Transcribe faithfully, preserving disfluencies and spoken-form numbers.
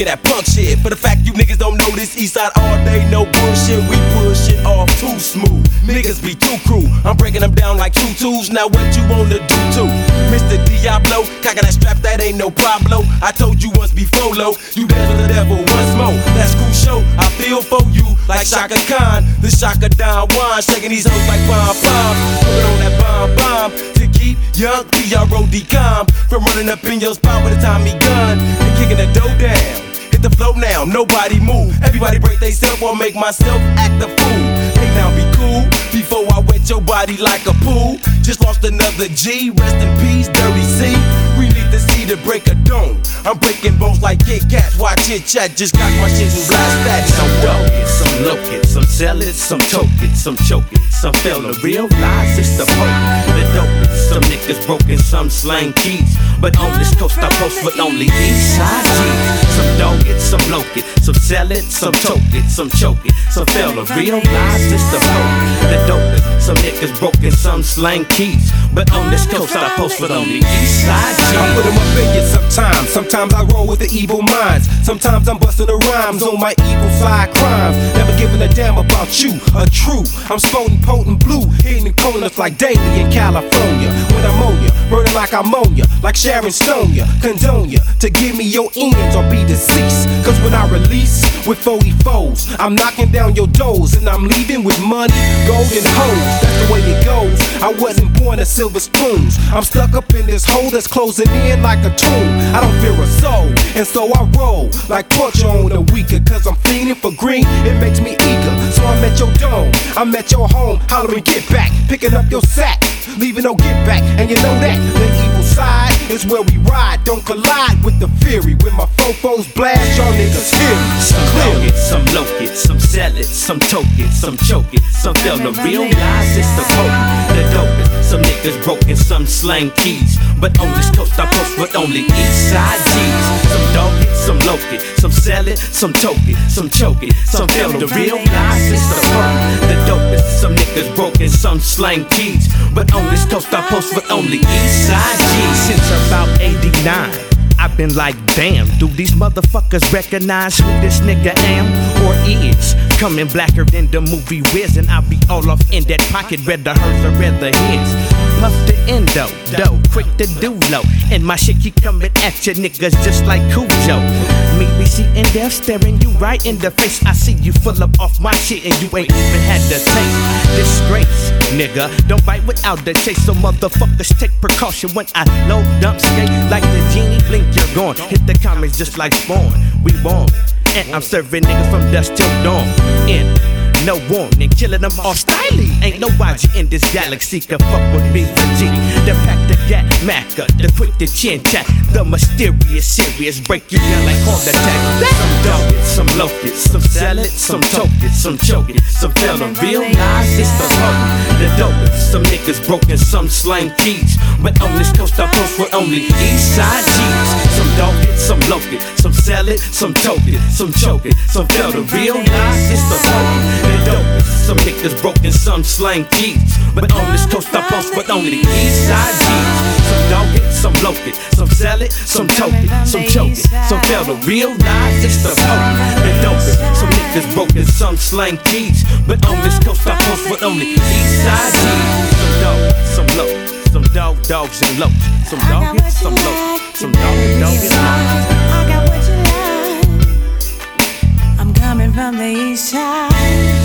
at that punk shit. For the fact you niggas don't know this east side all day, no bullshit. We push it off too smooth. Niggas be too cruel. I'm breaking them down like tutus. Now what you wanna do too? Mister Diablo, cocking that strap, that ain't no Pablo. I told you once before, low, you dance with the devil once more. That's cool show. I feel for you like Shaka Khan, the Shaka Don Juan, shaking these hoes like bomb bomb. Put on that bomb bomb to keep young P R O D calm from running up in your spot with a Tommy gun and kicking the dough down. Hit the flow now, nobody move. Everybody break they self or make myself act a fool. Hey now be cool before I wet your body like a pool. Just lost another G, rest in peace, Dirty C. We need to see the break of dawn. I'm breaking bones like Kit Kat. Watch it chat, just cock my shit and blast that. Some dog it, some look it, some sell it, some choke it, some choke it, some fail to realize it's the poke. The dope it, some niggas broken, some slang keys. But on this coast I post with only east side G's. Some dog it, some loke it, some sell it, some choke it, some choke it, some fail to realize it's the poke. The dope it, some niggas broken, some slang keys. But on this coast I post with only east side G's. I put 'em up in you sometimes. Sometimes I roll with the evil minds. Sometimes I'm busting the rhymes on my evil side crimes. Never giving a damn about you, a true. I'm sporting potent blue, hitting the corners like daily in California. When I'm on ya, burning like ammonia, like Sharon Stone ya, condone ya to give me your ends or be deceased. Cause when I release with forty-fours, I'm knocking down your doors and I'm leaving with money, gold and hoes. That's the way it goes. I wasn't born a silver spoons. I'm stuck up in this hole that's closing in like a tomb. I don't fear a soul, and so I roll like torture on the weekend. Cause I'm feeling for green, it makes me eager. So I'm at your dome, I'm at your home, hollering get back, picking up your sack, leaving no get back. And you know that the evil side is where we ride. Don't collide with the fury. When my fofos blast, y'all niggas hear me. Some dog it, some loke it, some sell it, some toke it, some choke it, some fail to realize it's the poke. The dope it, some niggas broken, some slang keys. But on this coast I post with only east side G's. Some dog it, some loke it, some sell it, some toke it, some choke it, some fail to realize it's the poke. The dope it, some niggas broken, some slang keys. But on this coast I post with only east side G's. Since about eighty-nine, I've been like, damn, do these motherfuckers recognize who this nigga am or is? Coming blacker than the movie Wiz, and I'll be all off in that pocket, whether hers or whether his. Puff the endo, dough, quick to do low, and my shit keep coming at you niggas just like Cujo. Me, we see in death staring you right in the face. I see you full up off my shit and you ain't even had the taste. Disgrace, nigga, don't bite without the chase. So motherfuckers take precaution when I load up skate like the genie. Blink, you're gone. Hit the comments just like Spawn. We born, and I'm serving niggas from dusk till dawn. In no warning, killing them all styly. Ain't no Y G in this galaxy can fuck with me for G. The pack, the gat, Macca, the quick, the chin chat, the mysterious, serious, break you down like heart attack. Some dog it, some loke it, some sell it, some toke it, some choke it, some fail to realize it's the poke. The dope it, some niggas broken, some slang keys. But on this coast I post with only east side G's. Some dog it, some loke it, some sell it, some toke it, some choke it, some fail to realize it's the poke. The dope it, some niggas broken, some slang keys. But on this coast I post with only east side G's. Some dog it, some loke it, some sell it, some toke it, some choke it, some fail to realize it's the poke. The dope it, some niggas broken, some slang keys. But on this coast I post with only east side G's. Some dog it, some loke it, some dog dogs and loke, some dog it, some loke, some dog it, dog and loke. I got what you like. I'm coming from the east side.